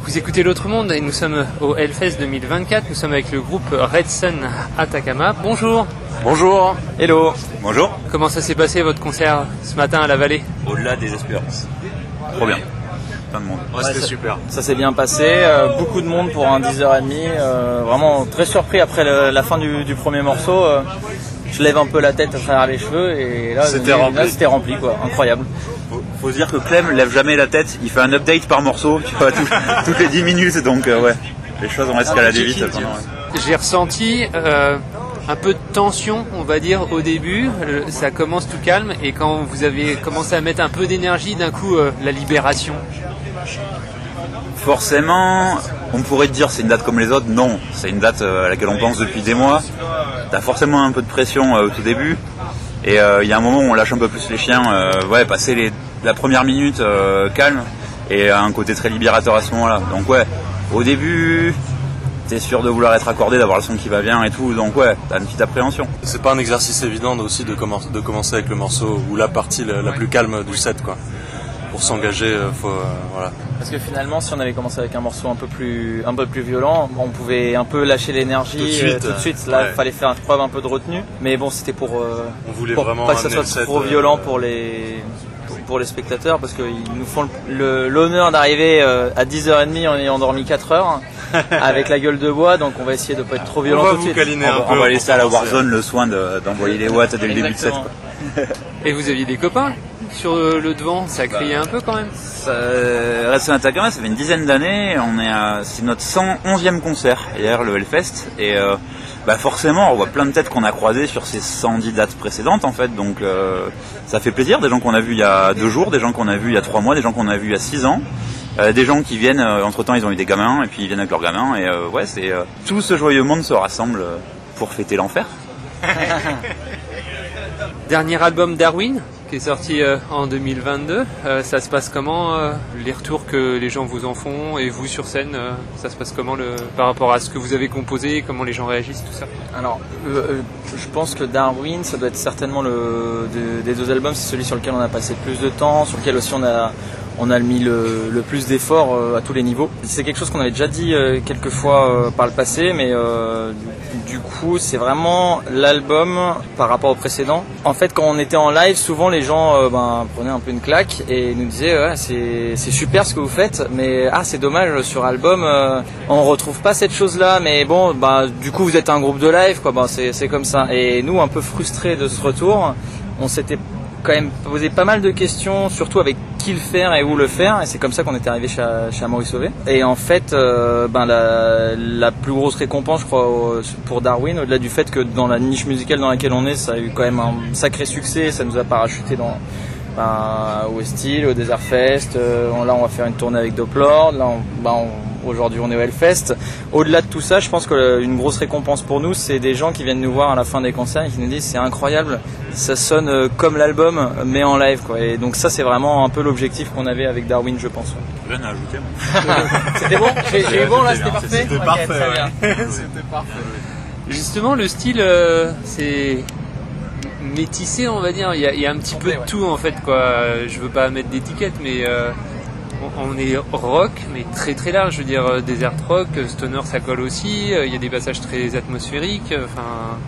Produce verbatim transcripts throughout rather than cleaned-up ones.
Vous écoutez l'autre monde et nous sommes au Hellfest deux mille vingt-quatre. Nous sommes avec le groupe Red Sun Atacama. Bonjour. Bonjour. Hello. Bonjour. Comment ça s'est passé votre concert ce matin à la Vallée? Au-delà des espérances. Trop bien. Plein de monde. Ouais, ouais, c'était super. Ça s'est bien passé. Euh, beaucoup de monde pour un dix heures trente. Euh, vraiment très surpris après le, la fin du, du premier morceau. Euh, je lève un peu la tête à travers les cheveux et là c'était rempli. Là, c'était rempli quoi. Incroyable. Faut, faut se dire que Clem lève jamais la tête. Il fait un update par morceau, tu vois, tout, toutes les dix minutes. Donc euh, ouais, les choses ont escaladé vite. Pendant... J'ai ressenti euh, un peu de tension, on va dire, au début. Le, ça commence tout calme et quand vous avez commencé à mettre un peu d'énergie, d'un coup, euh, la libération. Forcément, on pourrait te dire c'est une date comme les autres. Non, c'est une date à laquelle on pense depuis des mois. T'as forcément un peu de pression euh, au tout début. Et il euh, y a un moment où on lâche un peu plus les chiens. Euh, ouais, passer les, la première minute euh, calme et un côté très libérateur à ce moment-là. Donc ouais, au début, t'es sûr de vouloir être accordé, d'avoir le son qui va bien et tout. Donc ouais, t'as une petite appréhension. C'est pas un exercice évident aussi de, commencer, de commencer avec le morceau ou la partie la, la plus calme du set, quoi. Pour s'engager, faut, euh, voilà. Parce que finalement, si on avait commencé avec un morceau un peu plus, un peu plus violent, on pouvait un peu lâcher l'énergie tout de suite. Euh, tout de suite. Là, il ouais. fais faire preuve un peu de retenue. Mais bon, c'était pour, euh, on voulait pour vraiment pas que ça soit set, trop euh, violent pour les, pour, pour les spectateurs, parce qu'ils nous font le, l'honneur d'arriver euh, à dix heures trente en ayant dormi quatre heures, avec la gueule de bois. Donc, on va essayer de pas être trop violent on va tout de vous suite. câliner On, un va, peu, on va laisser à la commencer. Warzone le soin de, d'envoyer les watts dès le début de set. Quoi. Et vous aviez des copains sur le devant, ça criait un peu quand même. Euh, Red Sun Atacama, ça fait une dizaine d'années, on est à, c'est notre cent onzième concert hier le Hellfest et euh, bah forcément on voit plein de têtes qu'on a croisées sur ces cent dix dates précédentes en fait, donc euh, ça fait plaisir, des gens qu'on a vus il y a deux jours, des gens qu'on a vus il y a trois mois, des gens qu'on a vus il y a six ans, euh, des gens qui viennent, euh, entre temps ils ont eu des gamins et puis ils viennent avec leurs gamins et euh, ouais c'est euh, tout ce joyeux monde se rassemble pour fêter l'enfer. Dernier album Darwin qui est sorti euh, en deux mille vingt-deux, euh, ça se passe comment euh, les retours que les gens vous en font et vous sur scène, euh, ça se passe comment le, par rapport à ce que vous avez composé, comment les gens réagissent, tout ça? Alors, euh, je pense que Darwin, ça doit être certainement le de, des deux albums, c'est celui sur lequel on a passé le plus de temps, sur lequel aussi on a on a mis le, le plus d'efforts euh, à tous les niveaux. C'est quelque chose qu'on avait déjà dit euh, quelques fois euh, par le passé, mais euh, du, du coup, c'est vraiment l'album par rapport au précédent. En fait, quand on était en live, souvent les gens euh, ben, prenaient un peu une claque et nous disaient ouais, c'est, c'est super ce que vous faites, mais ah c'est dommage sur album, euh, on retrouve pas cette chose-là. Mais bon, bah du coup vous êtes un groupe de live, quoi. Ben, c'est, c'est comme ça. Et nous, un peu frustrés de ce retour, on s'était quand même posé pas mal de questions, surtout avec qui le faire et où le faire, et c'est comme ça qu'on était arrivé chez, chez Amaury Sauvé. Et en fait, euh, ben la, la plus grosse récompense, je crois, pour Darwin, au-delà du fait que dans la niche musicale dans laquelle on est, ça a eu quand même un sacré succès, ça nous a parachuté dans ben, au Style, au Desert Fest. Euh, là, on va faire une tournée avec Doplord. Là, on, ben, on, aujourd'hui, on est au Hellfest. Au-delà de tout ça, je pense qu'une grosse récompense pour nous, c'est des gens qui viennent nous voir à la fin des concerts et qui nous disent c'est incroyable, ça sonne comme l'album, mais en live, quoi. Et donc ça, c'est vraiment un peu l'objectif qu'on avait avec Darwin, je pense. Rien à ajouter, moi. C'était bon? J'ai, j'ai eu bon là, c'était parfait? C'était okay, parfait, très bien. ouais. C'était parfait, oui. Justement, le style, euh, c'est métissé, on va dire. Il y a, il y a un petit peu de ouais. tout, en fait, quoi. Je veux pas mettre d'étiquette, mais euh, on, on est rock, mais très très large. Je veux dire, euh, desert rock, stoner, ça colle aussi. Euh, il y a des passages très atmosphériques. Enfin,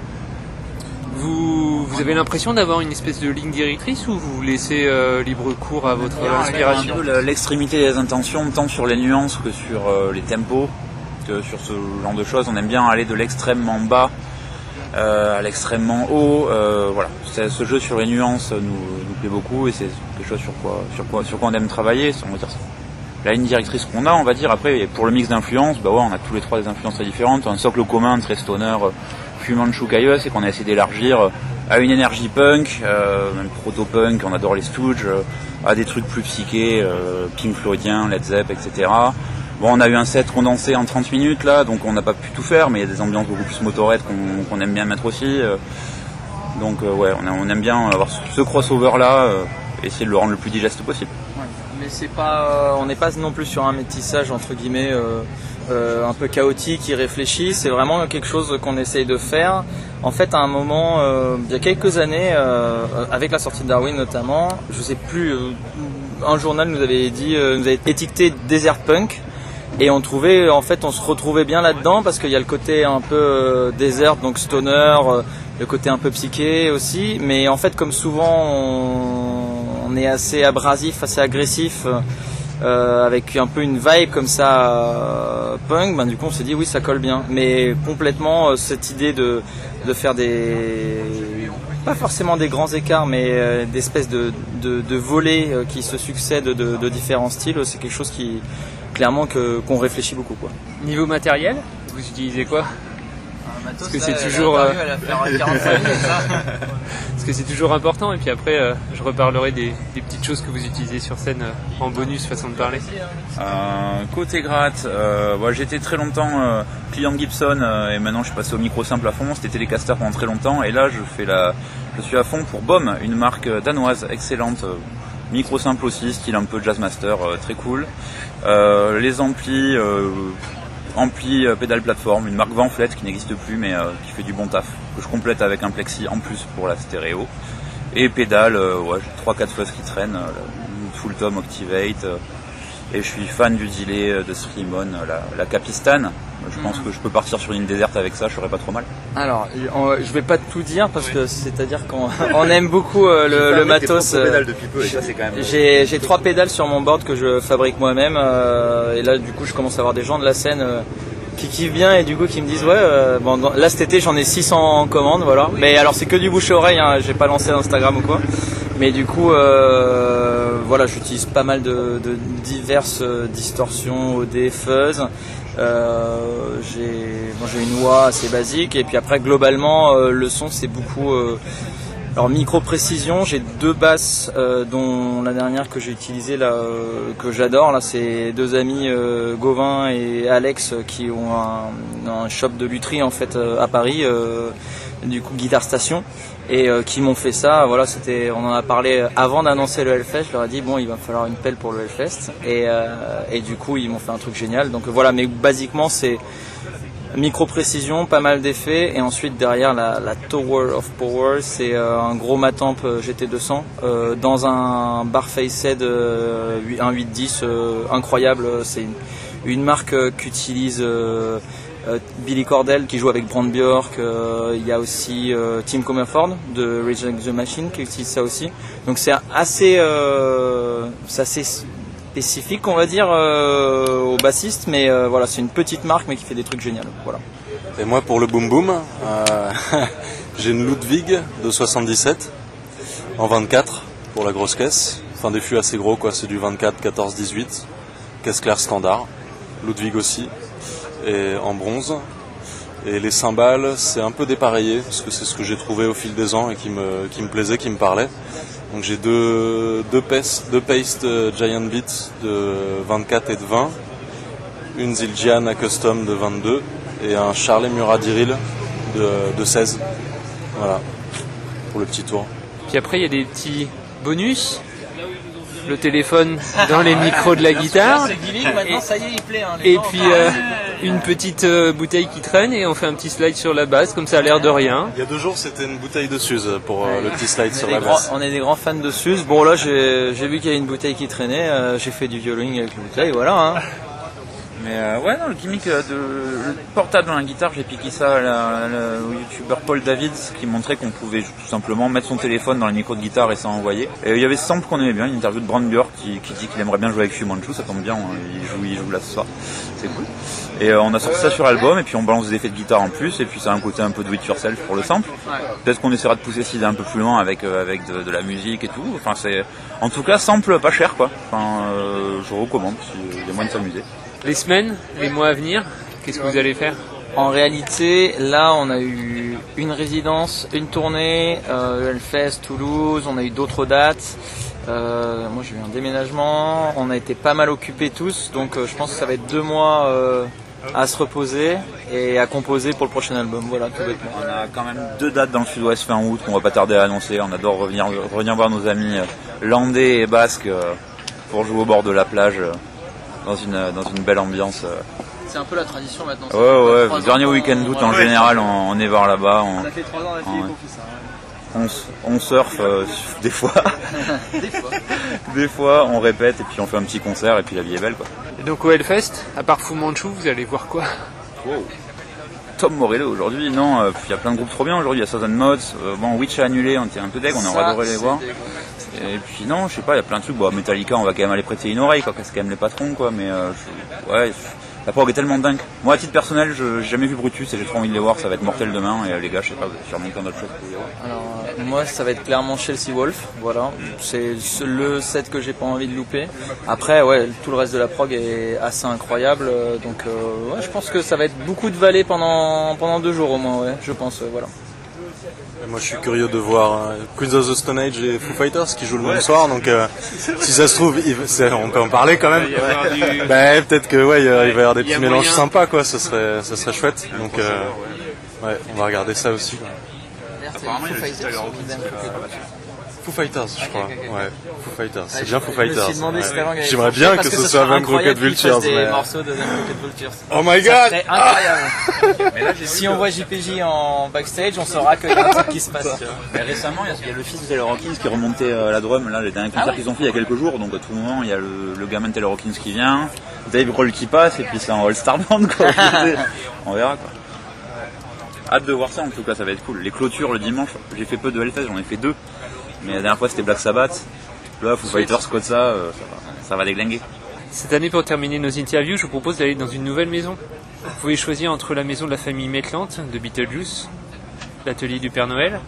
vous, vous avez l'impression d'avoir une espèce de ligne directrice ou vous laissez euh, libre cours à votre Ouais, inspiration? un peu l'extrémité des intentions, tant sur les nuances que sur euh, les tempos, que sur ce genre de choses. On aime bien aller de l'extrêmement bas euh, à l'extrêmement haut. Euh, voilà, c'est, ce jeu sur les nuances nous, nous plaît beaucoup et c'est quelque chose sur quoi, sur quoi, sur quoi on aime travailler. On va dire la ligne directrice qu'on a, on va dire. Après, pour le mix d'influences, bah ouais, on a tous les trois des influences très différentes. Un socle commun très stoner, Fumanchu Cailleux, c'est qu'on a essayé d'élargir à une énergie punk, euh, même proto-punk, on adore les Stooges, euh, à des trucs plus psychés, euh, Pink Floydien, Led Zepp, et cetera. Bon, on a eu un set condensé en trente minutes là, donc on n'a pas pu tout faire, mais il y a des ambiances beaucoup plus motorettes qu'on, qu'on aime bien mettre aussi. Euh, donc euh, ouais, on, a, on aime bien avoir ce, ce crossover là, euh, essayer de le rendre le plus digeste possible. Ouais. Mais c'est pas, euh, on n'est pas non plus sur un métissage entre guillemets euh, euh, un peu chaotique, irréfléchi. C'est vraiment quelque chose qu'on essaye de faire. En fait, à un moment, euh, il y a quelques années, euh, avec la sortie de Darwin notamment, je sais plus, euh, un journal nous avait dit, euh, nous avait étiqueté Desert Punk. Et on trouvait, en fait, on se retrouvait bien là-dedans parce qu'il y a le côté un peu euh, désert, donc stoner, euh, le côté un peu psyché aussi. Mais en fait, comme souvent, on, on est assez abrasif, assez agressif, euh, avec un peu une vibe comme ça euh, punk. Ben du coup, on s'est dit oui, ça colle bien. Mais complètement euh, cette idée de de faire des pas forcément des grands écarts, mais euh, des espèces de de, de volets euh, qui se succèdent de, de différents styles. C'est quelque chose qui clairement que, qu'on réfléchit beaucoup, quoi. Niveau matériel, vous utilisez quoi? Matos, Parce que là, c'est elle toujours a euh... paru, elle a fait quarante-cinq minutes, ça. Parce que c'est toujours important, et puis après euh, je reparlerai des, des petites choses que vous utilisez sur scène euh, en bonus, façon de parler. Euh, côté gratte, euh, ouais, j'étais très longtemps euh, client de Gibson euh, et maintenant je suis passé au micro simple à fond. C'était Telecaster pendant très longtemps et là je fais la, je suis à fond pour B O M, une marque danoise excellente, euh, micro simple aussi, style un peu Jazzmaster, euh, très cool. Euh, les amplis, euh, ampli euh, pédale plateforme, une marque Vanflet qui n'existe plus mais euh, qui fait du bon taf, que je complète avec un plexi en plus pour la stéréo. Et pédale, euh, ouais, j'ai trois quatre fuzz qui traînent, euh, Full Tom Activate, euh, et je suis fan du delay de Srimon, la, la Capistan. Je pense que je peux partir sur une déserte avec ça, je serais pas trop mal. Alors, on, je vais pas tout dire parce que c'est-à-dire qu'on on aime beaucoup euh, le, le matos. Euh, depuis peu, et ça, c'est quand même... J'ai, j'ai trois pédales sur mon board que je fabrique moi-même euh, et là du coup je commence à avoir des gens de la scène euh, qui kiffent bien et du coup qui me disent ouais euh, bon dans, là cet été j'en ai six cents en commande, voilà. Mais alors c'est que du bouche à oreille, hein, j'ai pas lancé Instagram ou quoi. Mais du coup euh, voilà, j'utilise pas mal de, de diverses distorsions, O D, fuzz. Euh, j'ai, bon, j'ai une wah assez basique et puis après globalement euh, le son c'est beaucoup euh, alors micro précision. J'ai deux basses euh, dont la dernière que j'ai utilisée là euh, que j'adore là, c'est deux amis euh, Gauvin et Alex qui ont un, un shop de lutherie en fait euh, à Paris, euh, du coup Guitar Station, et euh, qui m'ont fait ça. Voilà, c'était, on en a parlé avant d'annoncer le Hellfest. Je leur ai dit bon, il va falloir une pelle pour le Hellfest, et euh, et du coup ils m'ont fait un truc génial. Donc voilà, mais basiquement c'est micro précision, pas mal d'effets, et ensuite derrière la, la Tower of Power, c'est euh, un gros Matamp G T deux cents euh, dans un bar faced euh, un huit dix euh, incroyable. C'est une, une marque euh, qu'utilise euh, Euh, Billy Cordell qui joue avec Brand Bjork, euh, il y a aussi euh, Tim Comerford de Rage Against the Machine qui utilise ça aussi. Donc c'est assez, euh, c'est assez spécifique on va dire euh, au bassiste, mais euh, voilà, c'est une petite marque mais qui fait des trucs géniaux. Voilà. Et moi pour le boom boom, euh, j'ai une Ludwig de soixante-dix-sept en vingt-quatre pour la grosse caisse. Enfin des fûts assez gros quoi, c'est du vingt-quatre, quatorze, dix-huit. Caisse claire standard. Ludwig aussi. Et en bronze. Et les cymbales, c'est un peu dépareillé parce que c'est ce que j'ai trouvé au fil des ans et qui me, qui me plaisait, qui me parlait. Donc j'ai deux, deux, paste, deux paste Giant Beat de vingt-quatre et de vingt, une Zildjian à custom de vingt-deux et un Charlet Muradyril de, de seize. Voilà, pour le petit tour. Puis après il y a des petits bonus. Le téléphone dans les micros de la guitare. Et puis euh, une petite euh, bouteille qui traîne et on fait un petit slide sur la basse, comme ça a l'air de rien. Il y a deux jours c'était une bouteille de Suze pour euh, le petit slide sur la grands, basse. On est des grands fans de Suze. Bon là j'ai, j'ai vu qu'il y avait une bouteille qui traînait, euh, j'ai fait du violoning avec la bouteille, voilà. Hein. Mais euh, ouais, non, le gimmick de le portable dans la guitare, j'ai piqué ça à la, la, au youtubeur Paul Davids qui montrait qu'on pouvait tout simplement mettre son téléphone dans le micro de guitare et ça envoyer. Et il y avait ce sample qu'on aimait bien, une interview de Brand Bjork qui, qui dit qu'il aimerait bien jouer avec Fu Manchu, ça tombe bien, il joue, il joue là ce soir, c'est cool. Et euh, on a sorti ça sur l'album et puis on balance des effets de guitare en plus et puis ça a un côté un peu do it yourself pour le sample. Peut-être qu'on essaiera de pousser cette idée un peu plus loin avec euh, avec de, de la musique et tout. Enfin c'est, en tout cas sample pas cher quoi. Enfin euh, je recommande s'il y a moyen de s'amuser. Les semaines, les mois à venir, qu'est-ce que vous allez faire? En réalité, là, on a eu une résidence, une tournée, euh, le Hellfest, Toulouse, on a eu d'autres dates. Euh, moi, j'ai eu un déménagement, on a été pas mal occupés tous, donc euh, je pense que ça va être deux mois euh, à se reposer et à composer pour le prochain album. Voilà, tout bêtement. On a quand même deux dates dans le sud-ouest fin août qu'on va pas tarder à annoncer. On adore revenir, revenir voir nos amis landais et basques euh, pour jouer au bord de la plage. Euh, Dans une, dans une belle ambiance. C'est un peu la tradition maintenant. Ouais, ouais, le dernier week-end d'août en général, on, on est voir là-bas. On, ça fait trois ans d'affilée qu'on fait ça. on, on surfe euh, des fois. Des fois. Des fois, on répète et puis on fait un petit concert et puis la vie est belle, quoi. Et donc au Hellfest, à part Fu Manchu, vous allez voir quoi? Wow. Tom Morello aujourd'hui, non, euh, il y a plein de groupes trop bien aujourd'hui, il y a Southern Mods, euh, bon Witch a annulé, on était un peu deg, on aurait adoré les voir. Et puis non, je sais pas, il y a plein de trucs, bon Metallica on va quand même aller prêter une oreille, quoi, c'est quand même les patrons, quoi, mais euh, je, ouais, la prog est tellement dingue. Moi à titre personnel, je, j'ai jamais vu Brutus et j'ai trop envie de les voir, ça va être mortel demain, et euh, les gars, je sais pas, vous avez sûrement plein d'autres choses pour les voir. Alors, euh, moi, ça va être clairement Chelsea Wolf, voilà. C'est le set que j'ai pas envie de louper. Après, ouais, tout le reste de la prog est assez incroyable, euh, donc euh, ouais, je pense que ça va être beaucoup de vallées pendant, pendant deux jours au moins, ouais, je pense, euh, voilà. Et moi je suis curieux de voir euh, Queens of the Stone Age et Foo Fighters qui jouent le même soir, donc euh, si ça se trouve, il, c'est, on peut en parler quand même. Il va y avoir du... Bah, peut-être que ouais, il, y a, il va y avoir des Il y a petits mélanges moyen. sympas, quoi, ça serait, ça serait chouette. Donc euh, ouais, on va regarder ça aussi. Quoi. Apparemment, il y a le style rock. Foo Fighters, je crois. ok, ok. Ouais, Foo Fighters. C'est Ouais, bien je- Foo je me Fighters. suis demandé Ouais. si Talent avait J'aimerais changé, bien parce que ce ce soit serait même Crooked incroyable qu'ils fassent Vultures. des Mais... morceaux de Them Crooked Vultures. Oh my Ça god! serait incroyable. Mais là, si on voit J P J en backstage, on saura qu'il y a un truc qui se passe. tu vois. Mais récemment, il y, a, il y a le fils de Taylor Hawkins qui remontait euh, la drum, là, les derniers concerts Ah ouais qu'ils ont fait il y a quelques jours, donc à tout moment, il y a le, le gamin de Taylor Hawkins qui vient, Dave Grohl qui passe, et puis c'est un All-Star Band, quoi. On verra, quoi. Hâte de voir ça, en tout cas, ça va être cool. Les clôtures le dimanche, j'ai fait peu de Hellfest, j'en ai fait deux, mais la dernière fois c'était Black Sabbath, là, Foo Fighters, quoi de ça, euh, ça, va, ça va déglinguer. Cette année, pour terminer nos interviews, je vous propose d'aller dans une nouvelle maison. Vous pouvez choisir entre la maison de la famille Maitland, de Beetlejuice, l'atelier du Père Noël,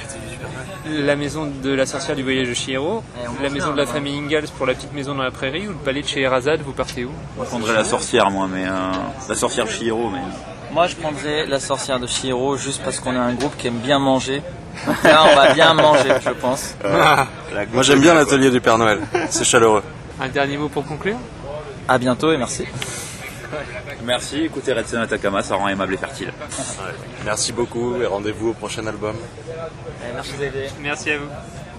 la maison de la sorcière du voyage de Chihiro, la maison de la famille Ingalls pour la petite maison dans la prairie, ou le palais de Scheherazade. Vous partez où? Je prendrais la sorcière, moi, mais euh, la sorcière Chihiro, mais... Moi, je prendrais la sorcière de Chihiro juste parce qu'on est un groupe qui aime bien manger. Donc là, on va bien manger, je pense. Moi j'aime bien l'atelier du Père Noël, c'est chaleureux. Un dernier mot pour conclure? À bientôt et merci. Merci, écoutez Red Sun Atacama, ça rend aimable et fertile. Merci beaucoup et rendez-vous au prochain album. Merci Xavier. Merci à vous.